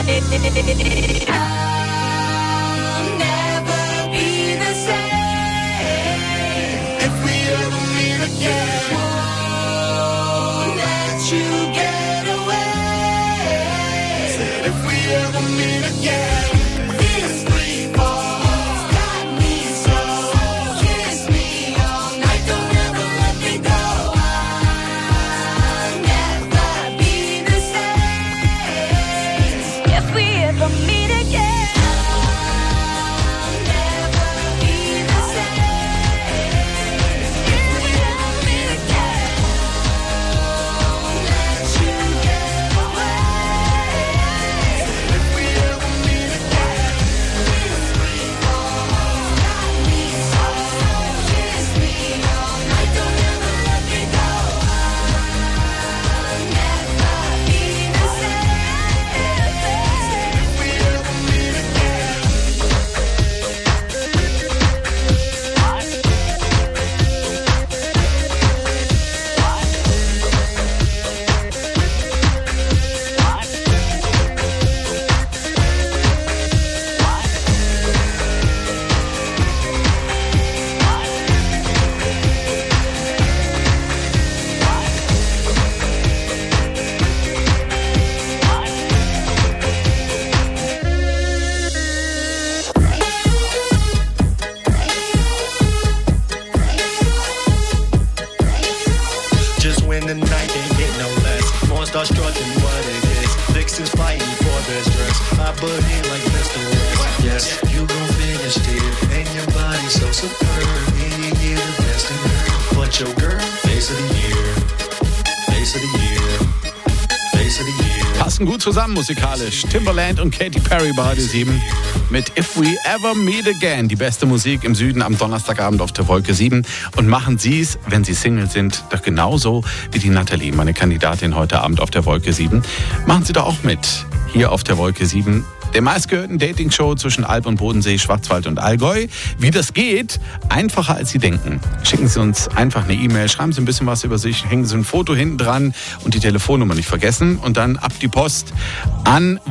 Passen gut zusammen musikalisch. Timbaland und Katy Perry bei Radio 7 mit If We Ever Meet Again. Die beste Musik im Süden am Donnerstagabend auf der Wolke 7. Und machen Sie es, wenn Sie Single sind, doch genauso wie die Nathalie, meine Kandidatin heute Abend auf der Wolke 7. Machen Sie doch auch mit hier auf der Wolke 7. Der meistgehörten Dating-Show zwischen Alb und Bodensee, Schwarzwald und Allgäu. Wie das geht? Einfacher als Sie denken. Schicken Sie uns einfach eine E-Mail, schreiben Sie ein bisschen was über sich, hängen Sie ein Foto hinten dran und die Telefonnummer nicht vergessen. Und dann ab die Post an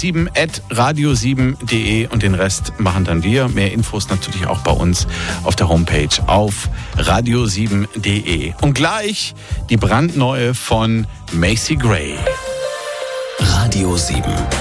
wolke7@radio7.de und den Rest machen dann wir. Mehr Infos natürlich auch bei uns auf der Homepage auf radio7.de. Und gleich die brandneue von Macy Gray. Radio 7.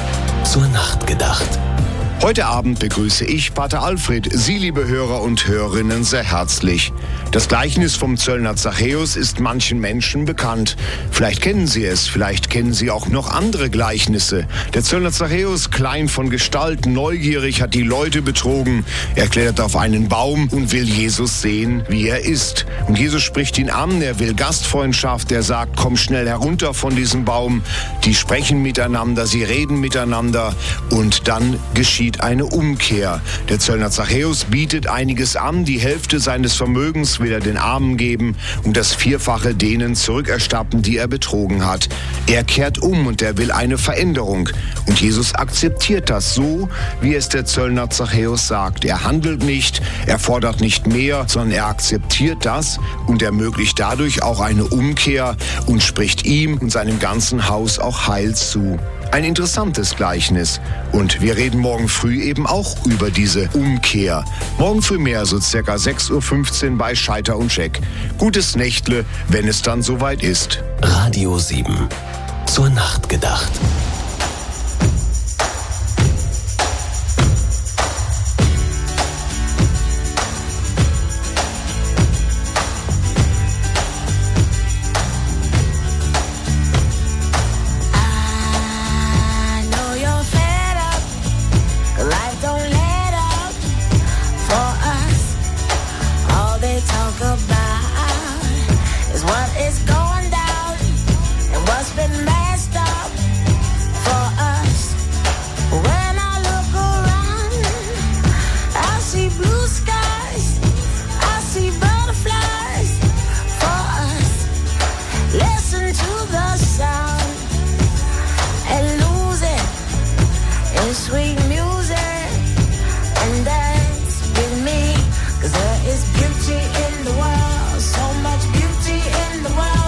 Zur Nacht gedacht. Heute Abend begrüße ich Pater Alfred, Sie, liebe Hörer und Hörerinnen, sehr herzlich. Das Gleichnis vom Zöllner Zachäus ist manchen Menschen bekannt. Vielleicht kennen Sie es, vielleicht kennen Sie auch noch andere Gleichnisse. Der Zöllner Zachäus, klein von Gestalt, neugierig, hat die Leute betrogen. Er klettert auf einen Baum und will Jesus sehen, wie er ist. Und Jesus spricht ihn an, er will Gastfreundschaft, er sagt, komm schnell herunter von diesem Baum. Die sprechen miteinander, sie reden miteinander und dann geschieht eine Umkehr. Der Zöllner Zachäus bietet einiges an, die Hälfte seines Vermögens will er den Armen geben und das Vierfache denen zurückerstatten, die er betrogen hat. Er kehrt um und er will eine Veränderung. Und Jesus akzeptiert das so, wie es der Zöllner Zachäus sagt. Er handelt nicht, er fordert nicht mehr, sondern er akzeptiert das und ermöglicht dadurch auch eine Umkehr und spricht ihm und seinem ganzen Haus auch Heil zu. Ein interessantes Gleichnis. Und wir reden morgen früh eben auch über diese Umkehr. Morgen früh mehr, so circa 6.15 Uhr bei Scheiter und Scheck. Gutes Nächtle, wenn es dann soweit ist. Radio 7. Zur Nacht gedacht.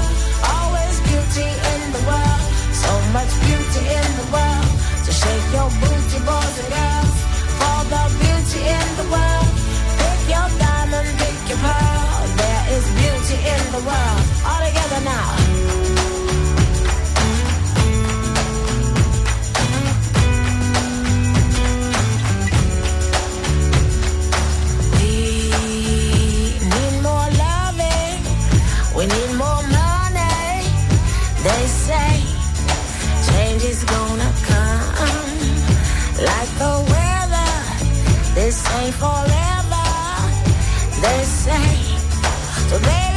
Shake your ain't forever, they say. So baby,